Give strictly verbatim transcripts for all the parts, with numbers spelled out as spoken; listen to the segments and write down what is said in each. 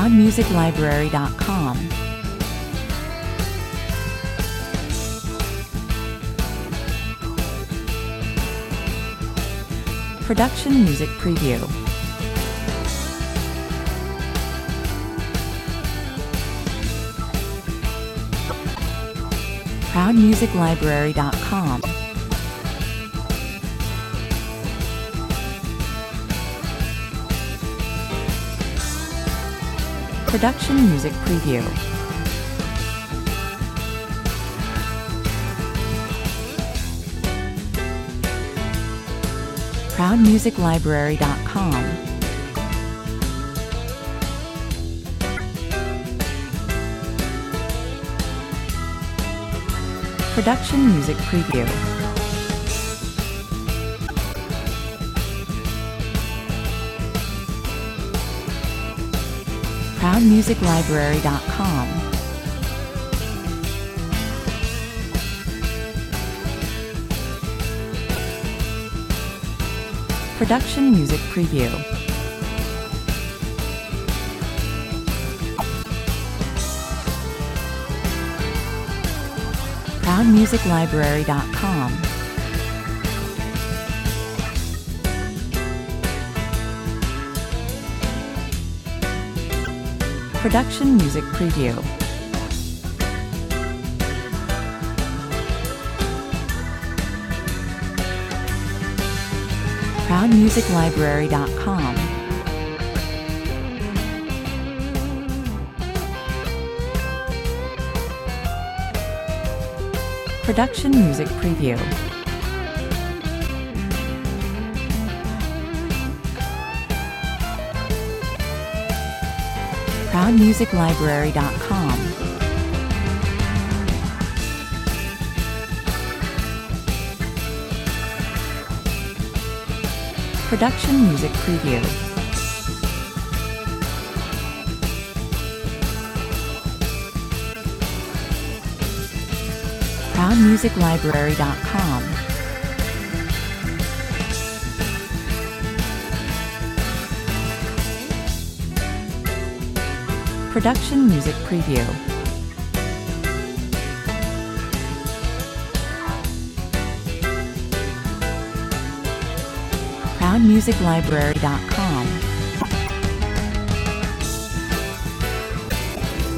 proud music library dot com. Production Music Preview. proud music library dot com. Production Music Preview. proud music library dot com. Production Music Preview. proud music library dot com. Production Music Preview. proud music library dot com. Production Music Preview. proud music library dot com. Production Music Preview. proud music library dot com. Production Music Preview. proud music library dot com. Production Music Preview. proud music library dot com.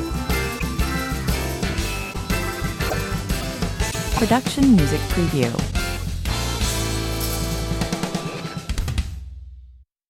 Production Music Preview.